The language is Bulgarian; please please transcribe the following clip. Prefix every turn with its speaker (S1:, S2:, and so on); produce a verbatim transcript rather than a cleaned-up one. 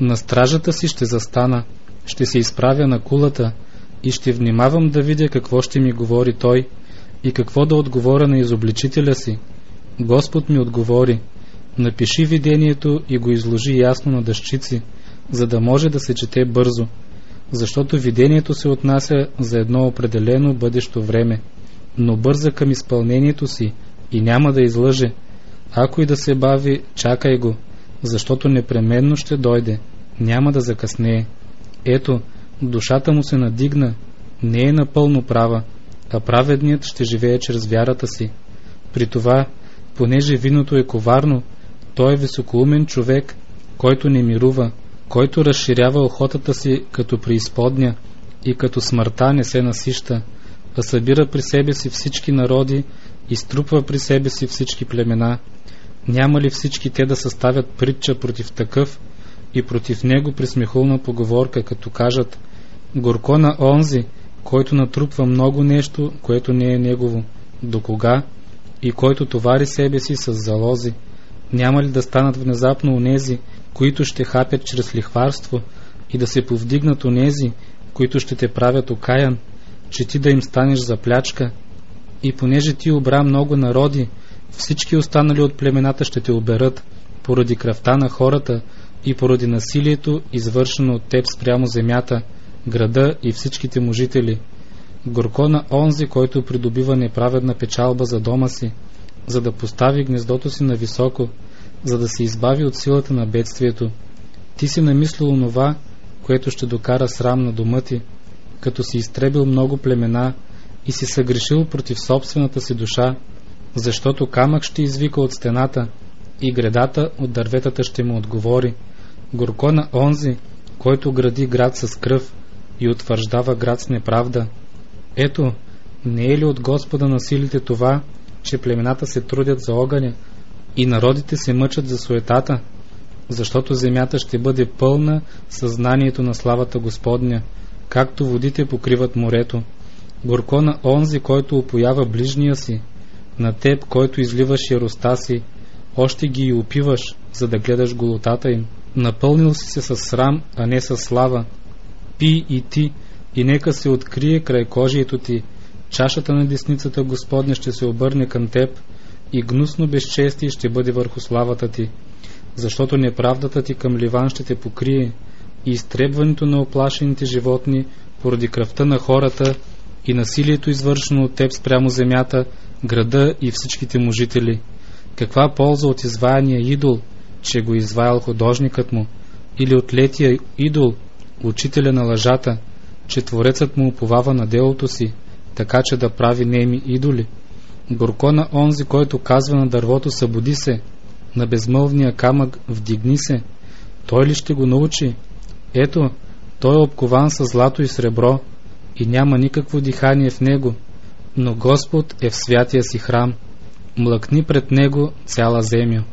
S1: На стражата си ще застана, ще се изправя на кулата и ще внимавам да видя какво ще ми говори той и какво да отговоря на изобличителя си. Господ ми отговори: напиши видението и го изложи ясно на дъщици, за да може да се чете бързо, защото видението се отнася за едно определено бъдещо време, но бърза към изпълнението си и няма да излъже. Ако и да се бави, чакай го, защото непременно ще дойде, няма да закъснее. Ето, душата му се надигна, не е напълно права, а праведният ще живее чрез вярата си. При това, понеже виното е коварно, той е високоумен човек, който не мирува, който разширява охотата си като преизподня и като смъртта не се насища, а събира при себе си всички народи и струпва при себе си всички племена. Няма ли всички те да съставят притча против такъв и против него присмехулна поговорка, като кажат: горко на онзи, който натрупва много нещо, което не е негово, до кога, и който товари себе си с залози. Няма ли да станат внезапно онези, които ще хапят чрез лихварство, и да се повдигнат онези, които ще те правят окаян, че ти да им станеш за плячка? И понеже ти обра много народи, всички останали от племената ще те оберат, поради кръвта на хората и поради насилието, извършено от теб спрямо земята, града и всичките му жители. Горко на онзи, който придобива неправедна печалба за дома си, за да постави гнездото си на високо, за да се избави от силата на бедствието. Ти си намислил онова, което ще докара срам на дома ти, като си изтребил много племена и си съгрешил против собствената си душа, защото камък ще извика от стената и гредата от дърветата ще му отговори. Горко на онзи, който гради град с кръв и утвърждава град с неправда. Ето, не е ли от Господа на силите това, че племената се трудят за огъня и народите се мъчат за суетата, защото земята ще бъде пълна съзнанието на славата Господня, както водите покриват морето. Горко на онзи, който опоява ближния си, на теб, който изливаш яроста си, още ги и опиваш, за да гледаш голотата им. Напълнил си се с срам, а не с слава. Пий и ти, и нека се открие край кожието ти. Чашата на десницата Господня ще се обърне към теб и гнусно безчестие ще бъде върху славата ти, защото неправдата ти към Ливан ще те покрие и изтребването на оплашените животни поради кръвта на хората и насилието, извършено от теб спрямо земята, града и всичките му жители. Каква полза от изваяния идол, че го изваял художникът му, или от летия идол, учителя на лъжата, че творецът му уповава на делото си, така че да прави неми идоли? Горко на онзи, който казва на дървото: събуди се, на безмълвния камък: вдигни се. Той ли ще го научи? Ето, той е обкован с злато и сребро и няма никакво дихание в него, но Господ е в святия си храм. Млъкни пред него, цяла земя.